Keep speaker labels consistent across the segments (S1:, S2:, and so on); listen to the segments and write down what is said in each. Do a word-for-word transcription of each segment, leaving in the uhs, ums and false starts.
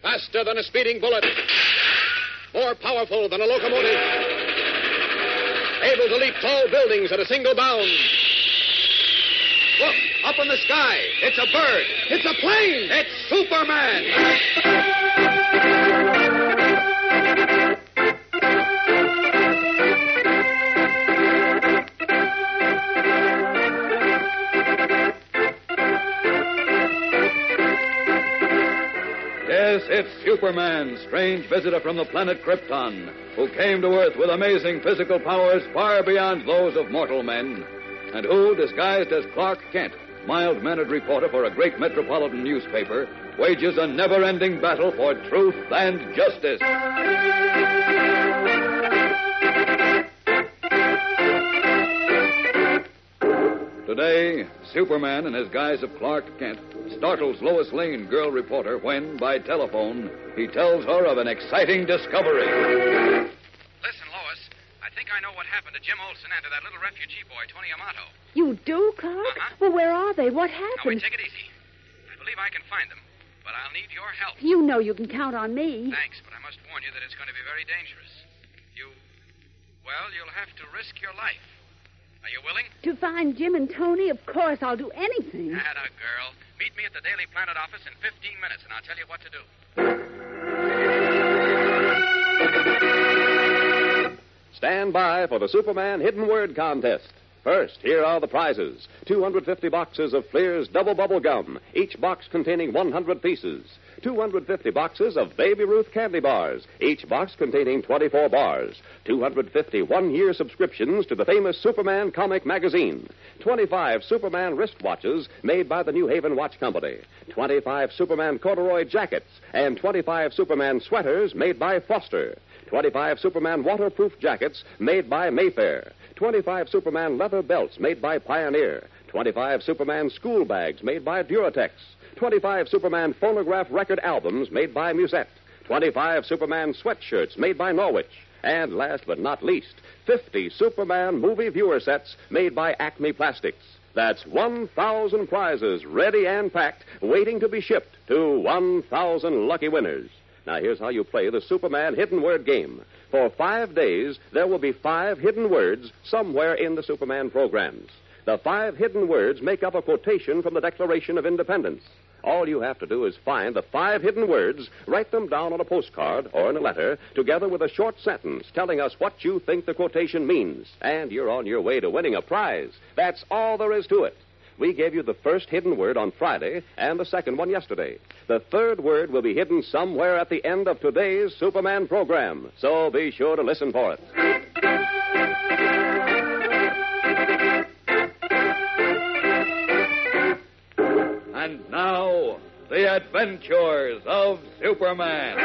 S1: Faster than a speeding bullet. More powerful than a locomotive. Able to leap tall buildings at a single bound. Look, up in the sky. It's a bird. It's a plane. It's Superman.
S2: Yes, it's Superman, strange visitor from the planet Krypton, who came to Earth with amazing physical powers far beyond those of mortal men, and who, disguised as Clark Kent, mild-mannered reporter for a great metropolitan newspaper, wages a never-ending battle for truth and justice. Today, Superman, in his guise of Clark Kent, startles Lois Lane, girl reporter, when, by telephone, he tells her of an exciting discovery.
S3: Listen, Lois, I think I know what happened to Jim Olsen and to that little refugee boy, Tony Amato.
S4: You do, Clark?
S3: Uh-huh.
S4: Well, where are they? What
S3: Now,
S4: happened?
S3: wait, take it easy. I believe I can find them, but I'll need your help.
S4: You know you can count on me.
S3: Thanks, but I must warn you that it's going to be very dangerous. You, well, you'll have to risk your life. Are you willing?
S4: To find Jim and Tony, of course, I'll do anything.
S3: Atta girl. Meet me at the Daily Planet office in fifteen minutes, and I'll tell you what to do.
S1: Stand by for the Superman Hidden Word Contest. First, here are the prizes. two hundred fifty boxes of Fleer's Double Bubble Gum, each box containing one hundred pieces. two hundred fifty boxes of Baby Ruth candy bars, each box containing twenty-four bars. two hundred fifty one-year subscriptions to the famous Superman comic magazine. twenty-five Superman wristwatches made by the New Haven Watch Company. twenty-five Superman corduroy jackets and twenty-five Superman sweaters made by Foster. twenty-five Superman waterproof jackets made by Mayfair. twenty-five Superman leather belts made by Pioneer. twenty-five Superman school bags made by Duratex. twenty-five Superman phonograph record albums made by Musette. twenty-five Superman sweatshirts made by Norwich. And last but not least, fifty Superman movie viewer sets made by Acme Plastics. That's one thousand prizes ready and packed, waiting to be shipped to one thousand lucky winners. Now, here's how you play the Superman Hidden Word game. For five days, there will be five hidden words somewhere in the Superman programs. The five hidden words make up a quotation from the Declaration of Independence. All you have to do is find the five hidden words, write them down on a postcard or in a letter, together with a short sentence telling us what you think the quotation means. And you're on your way to winning a prize. That's all there is to it. We gave you the first hidden word on Friday and the second one yesterday. The third word will be hidden somewhere at the end of today's Superman program. So be sure to listen for it.
S2: And now, the adventures of Superman.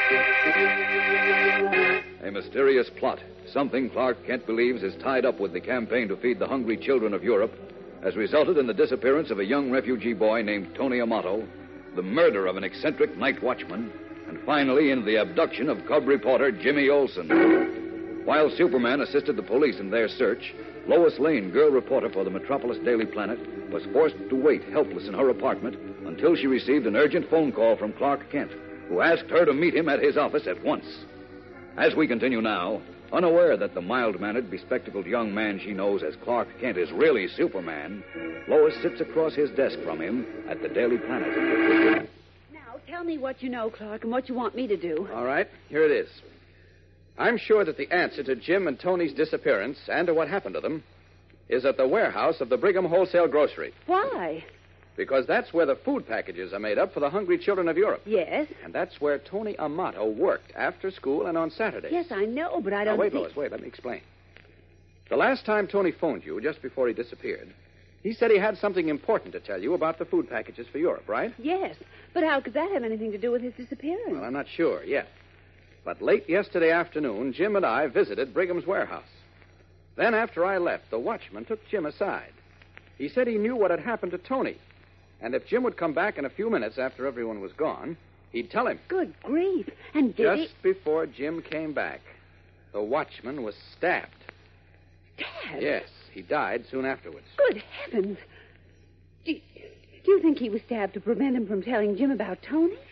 S2: A mysterious plot, something Clark Kent believes is tied up with the campaign to feed the hungry children of Europe, has resulted in the disappearance of a young refugee boy named Tony Amato, the murder of an eccentric night watchman, and finally in the abduction of cub reporter Jimmy Olsen. While Superman assisted the police in their search, Lois Lane, girl reporter for the Metropolis Daily Planet, was forced to wait helpless in her apartment until she received an urgent phone call from Clark Kent, who asked her to meet him at his office at once. As we continue now, unaware that the mild-mannered, bespectacled young man she knows as Clark Kent is really Superman, Lois sits across his desk from him at the Daily Planet.
S4: Now, tell me what you know, Clark, and what you want me to do.
S5: All right, here it is. I'm sure that the answer to Jim and Tony's disappearance and to what happened to them is at the warehouse of the Brigham Wholesale Grocery.
S4: Why?
S5: Because that's where the food packages are made up for the hungry children of Europe.
S4: Yes.
S5: And that's where Tony Amato worked after school and on Saturdays.
S4: Yes, I know, but I don't
S5: Now, wait,
S4: think...
S5: Lois, wait, let me explain. The last time Tony phoned you, just before he disappeared, he said he had something important to tell you about the food packages for Europe, right?
S4: Yes, but how could that have anything to do with his disappearance?
S5: Well, I'm not sure yet. But late yesterday afternoon, Jim and I visited Brigham's warehouse. Then, after I left, the watchman took Jim aside. He said he knew what had happened to Tony. And if Jim would come back in a few minutes after everyone was gone, he'd tell him.
S4: Good grief. And did
S5: Just
S4: he...
S5: before Jim came back, the watchman was stabbed.
S4: Stabbed?
S5: Yes, he died soon afterwards.
S4: Good heavens. Do, do you think he was stabbed to prevent him from telling Jim about Tony?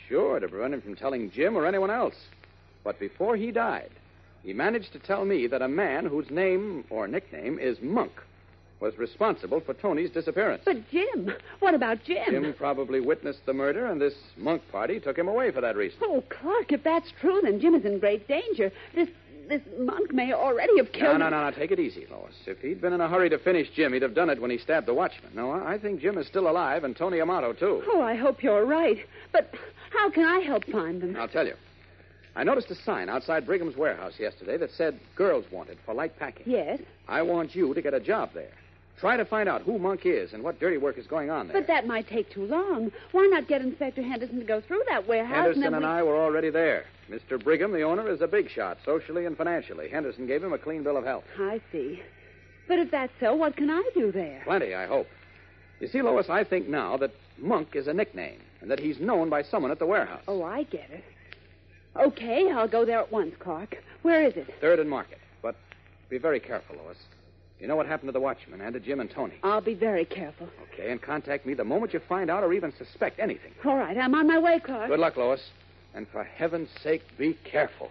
S5: Sure, to prevent him from telling Jim or anyone else. But before he died, he managed to tell me that a man whose name or nickname is Monk was responsible for Tony's disappearance.
S4: But Jim, what about Jim?
S5: Jim probably witnessed the murder, and this Monk party took him away for that reason.
S4: Oh, Clark, if that's true, then Jim is in great danger. This this Monk may already have
S5: No,
S4: killed
S5: no,
S4: him.
S5: no, no. Take it easy, Lois. If he'd been in a hurry to finish Jim, he'd have done it when he stabbed the watchman. No, I think Jim is still alive, and Tony Amato, too.
S4: Oh, I hope you're right. But how can I help find them?
S5: I'll tell you. I noticed a sign outside Brigham's warehouse yesterday that said girls wanted for light packing.
S4: Yes,
S5: I want you to get a job there. Try to find out who Monk is and what dirty work is going on there.
S4: but that might take too long. Why not get Inspector Henderson to go through that warehouse?
S5: Henderson
S4: and, then
S5: and
S4: we...
S5: I were already there. Mister Brigham, the owner, is a big shot, socially and financially. Henderson gave him a clean bill of health.
S4: I see. But if that's so, what can I do there?
S5: Plenty, I hope. You see, Lois, I think now that Monk is a nickname and that he's known by someone at the warehouse.
S4: Oh, I get it. Okay, I'll go there at once, Clark. Where is it?
S5: Third and Market. But be very careful, Lois. You know what happened to the watchman and to Jim and Tony.
S4: I'll be very careful.
S5: Okay, and contact me the moment you find out or even suspect anything.
S4: All right, I'm on my way, Clark.
S5: Good luck, Lois. And for heaven's sake, be careful.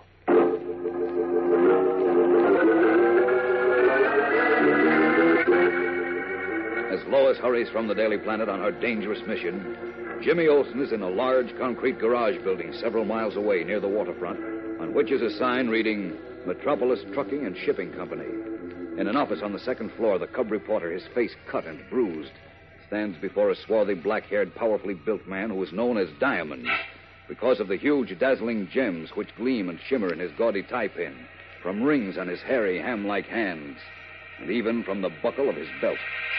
S2: As Lois hurries from the Daily Planet on her dangerous mission, Jimmy Olsen is in a large concrete garage building several miles away near the waterfront, on which is a sign reading Metropolis Trucking and Shipping Company. In an office on the second floor, the cub reporter, his face cut and bruised, stands before a swarthy, black-haired, powerfully built man who is known as Diamond because of the huge, dazzling gems which gleam and shimmer in his gaudy tie-pin, from rings on his hairy, ham-like hands, and even from the buckle of his belt.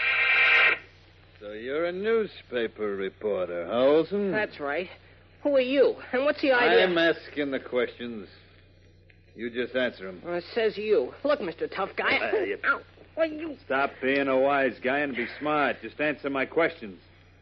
S6: So you're a newspaper reporter, huh, Olson?
S7: That's right. Who are you? And what's the idea?
S6: I'm asking the questions. You just answer them.
S7: Well, it says you. Look, Mister Tough Guy.
S6: Uh, you-
S7: Ow. Well, you...
S6: Stop being a wise guy and be smart. Just answer my questions.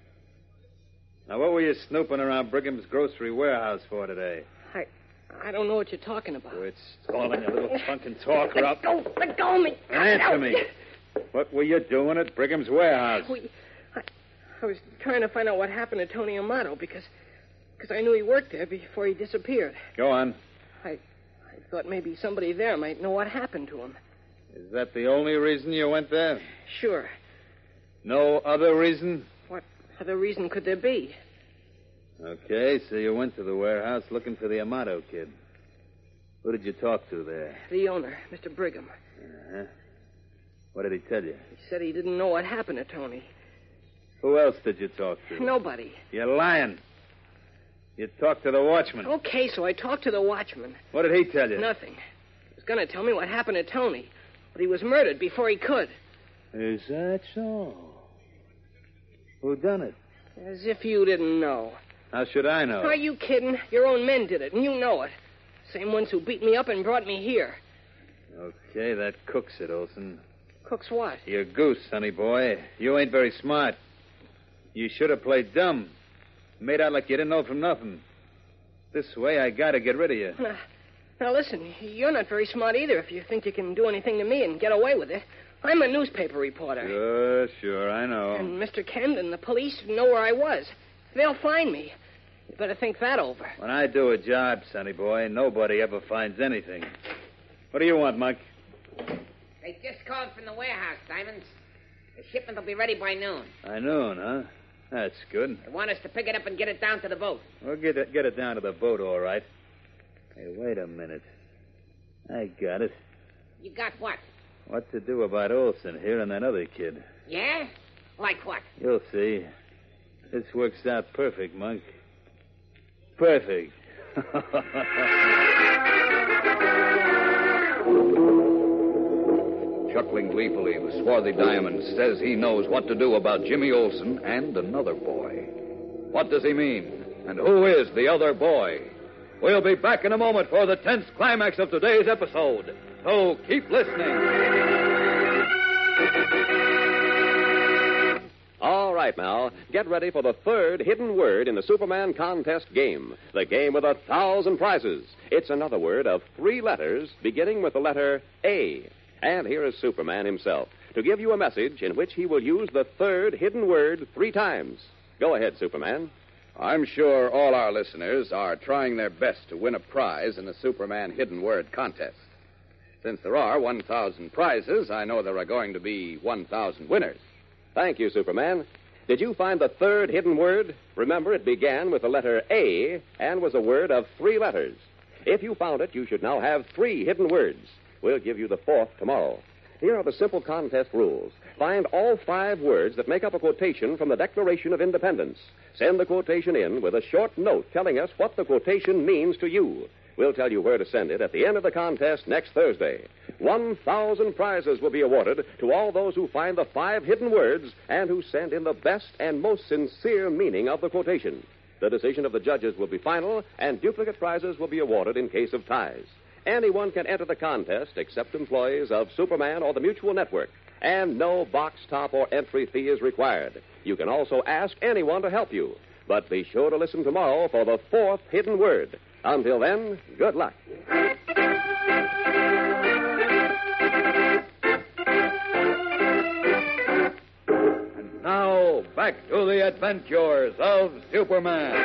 S6: Now, what were you snooping around Brigham's grocery warehouse for today?
S7: I... I don't know what you're talking about.
S6: Quit stalling, you little punk, and talk, or I'll...
S7: Let go. Let go of me.
S6: Answer me. What were you doing at Brigham's warehouse?
S7: We... I... I was trying to find out what happened to Tony Amato because... Because I knew he worked there before he disappeared.
S6: Go on.
S7: I... I thought maybe somebody there might know what happened to him.
S6: Is that the only reason you went there?
S7: Sure.
S6: No other reason?
S7: What other reason could there be?
S6: Okay, so you went to the warehouse looking for the Amato kid. Who did you talk to there?
S7: The owner, Mister Brigham.
S6: Uh-huh. What did he tell you?
S7: He said he didn't know what happened to Tony.
S6: Who else did you talk to?
S7: Nobody.
S6: You're lying. You talked to the watchman.
S7: Okay, so I talked to the watchman.
S6: What did he tell you?
S7: Nothing. He was going to tell me what happened to Tony, but he was murdered before he could.
S6: Is that so? Who done it?
S7: As if you didn't know.
S6: How should I know?
S7: Are you kidding? Your own men did it, and you know it. Same ones who beat me up and brought me here.
S6: Okay, that cooks it, Olson.
S7: Cooks what?
S6: You're goose, sonny boy. You ain't very smart. You should have played dumb. Made out like you didn't know from nothing. This way, I gotta get rid of you.
S7: Now, now, listen, you're not very smart either if you think you can do anything to me and get away with it. I'm a newspaper reporter.
S6: Sure, sure, I know.
S7: And Mister Kent and the police know where I was. They'll find me. You better think that over.
S6: When I do a job, sonny boy, nobody ever finds anything. What do you want, Mike?
S8: They just called from the warehouse, Diamonds. The shipment will be ready by noon.
S6: By noon, huh? That's good.
S8: They want us to pick it up and get it down to the boat.
S6: We'll get it, get it down to the boat, all right. Hey, wait a minute. I got it.
S8: You got what?
S6: What to do about Olson here and that other kid.
S8: Yeah? Like what?
S6: You'll see. This works out perfect, Monk. Perfect.
S2: Chuckling gleefully, the swarthy Diamond says he knows what to do about Jimmy Olsen and another boy. What does he mean? And who is the other boy? We'll be back in a moment for the tense climax of today's episode. So keep listening.
S1: All right, now, get ready for the third hidden word in the Superman contest game. The game with a thousand prizes. It's another word of three letters beginning with the letter A. And here is Superman himself to give you a message in which he will use the third hidden word three times. Go ahead, Superman.
S5: I'm sure all our listeners are trying their best to win a prize in the Superman Hidden Word contest. Since there are one thousand prizes, I know there are going to be one thousand winners.
S1: Thank you, Superman. Did you find the third hidden word? Remember, it began with the letter A and was a word of three letters. If you found it, you should now have three hidden words. We'll give you the fourth tomorrow. Here are the simple contest rules. Find all five words that make up a quotation from the Declaration of Independence. Send the quotation in with a short note telling us what the quotation means to you. We'll tell you where to send it at the end of the contest next Thursday. One thousand prizes will be awarded to all those who find the five hidden words and who send in the best and most sincere meaning of the quotation. The decision of the judges will be final, and duplicate prizes will be awarded in case of ties. Anyone can enter the contest except employees of Superman or the Mutual Network, and no box top or entry fee is required. You can also ask anyone to help you. But be sure to listen tomorrow for the fourth hidden word. Until then, good luck.
S2: And now, back to the adventures of Superman.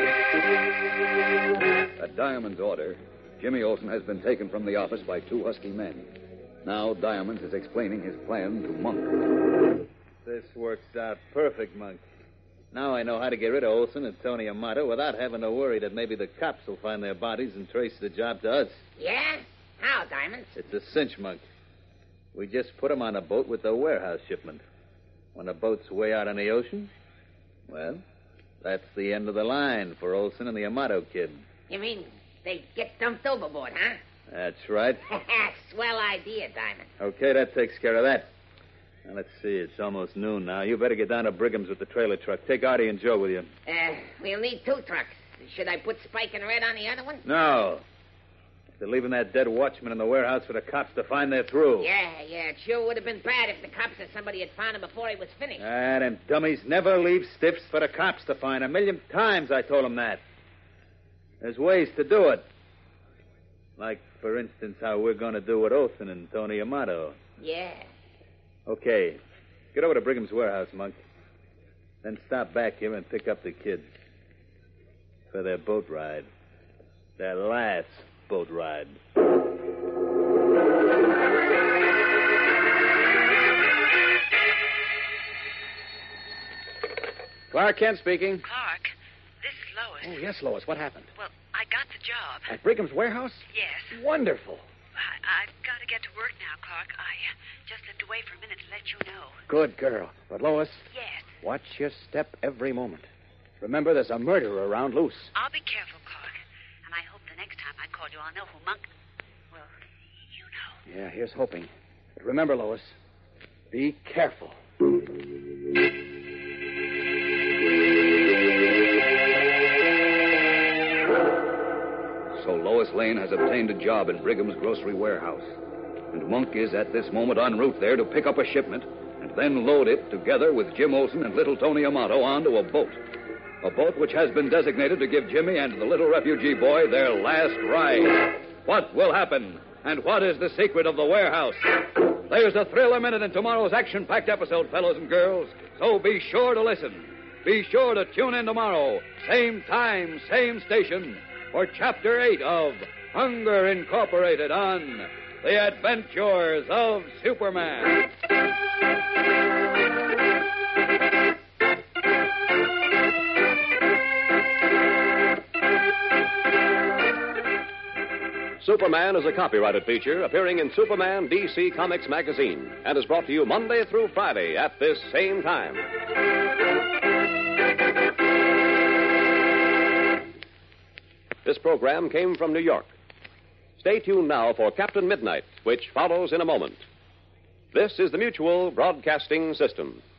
S2: At Diamond's order, Jimmy Olsen has been taken from the office by two husky men. Now Diamond is explaining his plan to Monk.
S6: This works out perfect, Monk. Now I know how to get rid of Olsen and Tony Amato without having to worry that maybe the cops will find their bodies and trace the job to us.
S8: Yeah? How, Diamond?
S6: It's a cinch, Monk. We just put them on a boat with the warehouse shipment. When the boat's way out on the ocean, well, that's the end of the line for Olsen and the Amato kid.
S8: You mean they get dumped overboard, huh?
S6: That's right.
S8: Swell idea, Diamond.
S6: Okay, that takes care of that. Now, let's see. It's almost noon now. You better get down to Brigham's with the trailer truck. Take Artie and Joe with you.
S8: Uh, we'll need two trucks. Should I put Spike and Red on the other one?
S6: No. If they're leaving that dead watchman in the warehouse for the cops to find, they're through.
S8: Yeah, yeah. It sure would have been bad if the cops or somebody had found him before he was finished.
S6: Ah, them dummies never leave stiffs for the cops to find. A million times I told them that. There's ways to do it. Like, for instance, how we're going to do with Olsen and Tony Amato.
S8: Yeah.
S6: Okay. Get over to Brigham's warehouse, Monk. Then stop back here and pick up the kids. For their boat ride. Their last boat ride.
S5: Clark Kent speaking.
S9: Clark, this is Lois.
S5: Oh, yes, Lois. What happened?
S9: Well, I got the job.
S5: At Brigham's warehouse?
S9: Yes.
S5: Wonderful.
S9: I, I've got to get to work now, Clark. I uh, just slipped away for a minute to let you know.
S5: Good girl. But, Lois,
S9: Yes.
S5: watch your step every moment. Remember, there's a murderer around loose.
S9: I'll be careful, Clark. And I hope the next time I call you, I'll know who Monk... Well, you know.
S5: Yeah, here's hoping. But remember, Lois, be careful.
S2: So Lois Lane has obtained a job in Brigham's grocery warehouse. And Monk is at this moment en route there to pick up a shipment and then load it together with Jim Olsen and little Tony Amato onto a boat. A boat which has been designated to give Jimmy and the little refugee boy their last ride. What will happen? And what is the secret of the warehouse? There's a thriller minute in tomorrow's action-packed episode, fellows and girls. So be sure to listen. Be sure to tune in tomorrow. Same time, same station. For Chapter eight of Hunger Incorporated on The Adventures of Superman.
S1: Superman is a copyrighted feature appearing in Superman D C Comics magazine and is brought to you Monday through Friday at this same time. This program came from New York. Stay tuned now for Captain Midnight, which follows in a moment. This is the Mutual Broadcasting System.